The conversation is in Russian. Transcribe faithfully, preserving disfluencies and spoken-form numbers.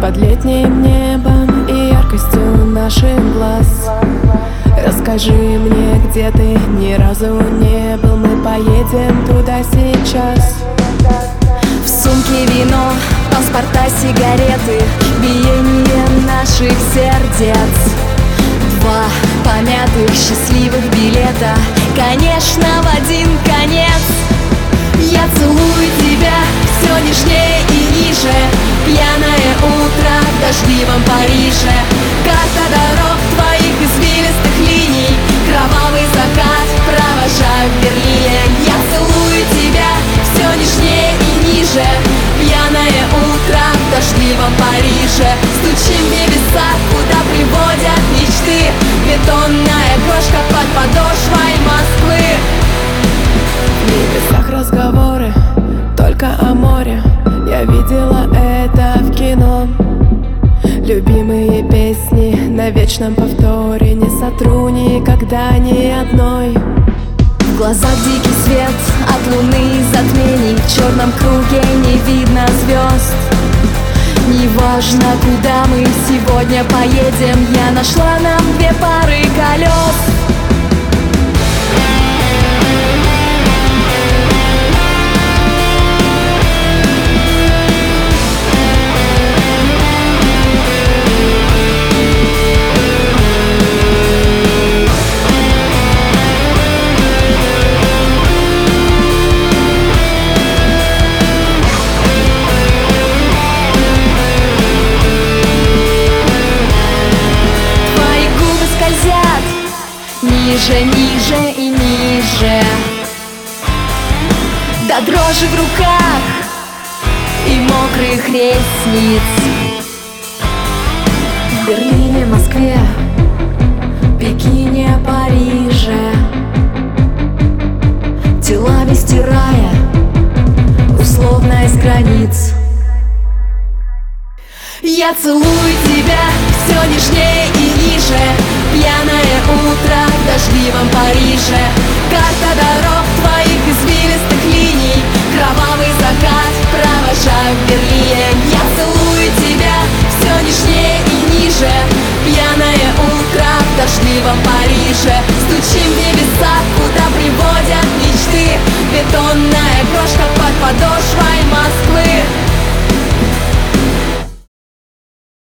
под летним небом и яркостью наших глаз. Расскажи мне, где ты ни разу не был, мы поедем туда сейчас. В сумке вино, паспорта, сигареты, биение наших сердец. Два помятых счастливых билета, конечно, в один конец. Я целую тебя все нежнее и ниже. Пьяное утро в дождливом Париже. Карта дорог твоих извилистых линий, кровавый закат провожаю в Берлине. Я целую тебя все нежнее и ниже. Пьяное утро в дождливом Париже. Стучим в небеса, куда приводят мечты. Бетонная крошка под подошвой Москвы. В небесах разговоры только о море. Я видела это в кино. Любимые песни на вечном повторе. Не сотру никогда ни одной. В глазах дикий свет от луны затмений. В черном круге не видно звезд. Неважно, куда мы сегодня поедем, я нашла нам две пары колес. Ниже, ниже и ниже, до дрожи в руках и мокрых ресниц. В Берлине, Москве, Пекине, Париже, телами стирая условность границ. Я целую тебя все нежнее и ниже. Пьяное утро в дождливом Париже. Карта дорог твоих извилистых линий, кровавый закат провожаю в Берлине. Я целую тебя все нежнее и ниже. Пьяное утро в дождливом Париже. Стучим в небеса,